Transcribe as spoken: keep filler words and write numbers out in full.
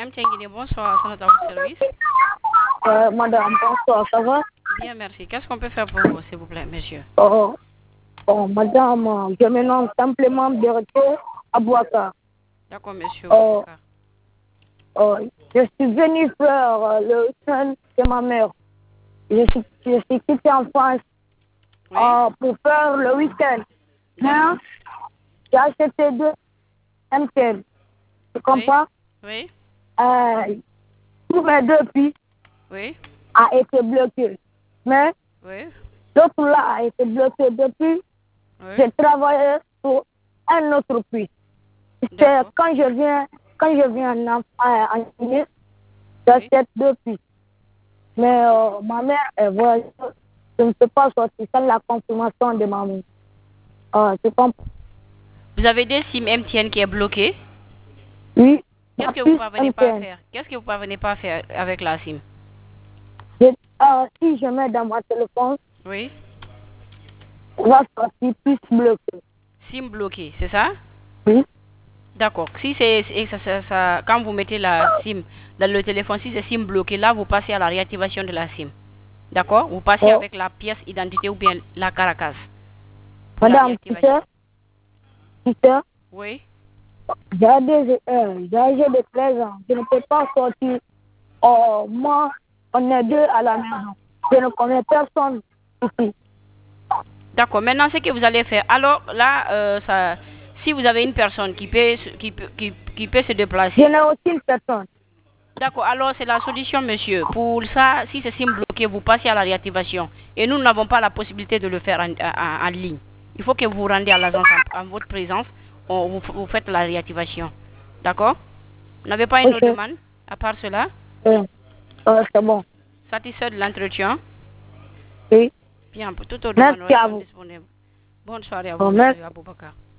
M T N Guinée, bonsoir, c'est notre service. Euh, madame, bonsoir, ça va? Bien, merci. Qu'est-ce qu'on peut faire pour vous, s'il vous plaît, monsieur? Oh, oh madame, je me nomme simplement Berthe Abouaka. D'accord, monsieur. Oh, oh, je suis venu faire euh, le week-end chez ma mère. Je suis, je suis quitté en France oui. euh, pour faire le week-end. Mais j'ai acheté deux M T N. Tu comprends? Oui. oui. Euh, tous mes deux filles oui. a été bloqué. Mais oui. l'autre là a été bloqué depuis. Oui. J'ai travaillé sur un autre puits. C'est quand je viens, quand je viens en, en Guinée, j'achète oui. deux puits. Mais euh, ma mère est voyage. Je ne peux pas sortir sans la confirmation de ma mère. Euh, tu comprends? Vous avez des SIM M T N qui est bloqué? Oui. Qu'est-ce que vous ne parvenez pas à faire? Qu'est-ce que vous ne parvenez pas à faire avec la SIM? Je, euh, si je mets dans mon téléphone, oui. on va sortir plus bloqué. SIM bloqué, c'est ça? Oui. D'accord. Si c'est ça, ça, ça, quand vous mettez la SIM dans le téléphone, si c'est SIM bloqué, là vous passez à la réactivation de la SIM. D'accord? Vous passez oh. avec la pièce identité ou bien la caracas. Madame, tu sais, tu sais, oui. J'ai des euh, j'ai des présents. Je ne peux pas sortir. Oh, moi, on est deux à la maison. Je ne connais personne ici. D'accord. Maintenant, ce que vous allez faire. Alors là, euh, ça, si vous avez une personne qui peut, qui, qui, qui peut se déplacer. Je n'ai aucune personne. D'accord. Alors, c'est la solution, monsieur. Pour ça, si c'est SIM bloqué, vous passez à la réactivation. Et nous n'avons pas la possibilité de le faire en, en, en ligne. Il faut que vous vous rendiez à l'agence en, en votre présence. On, vous, vous faites la réactivation. D'accord? Vous n'avez pas une okay. autre demande à part cela? Oui. Euh, c'est bon. Satisfait de l'entretien? Oui. Bien, pour toute autre demande, merci à vous. Disponible. Bonne soirée à oh, vous, monsieur Aboubakar.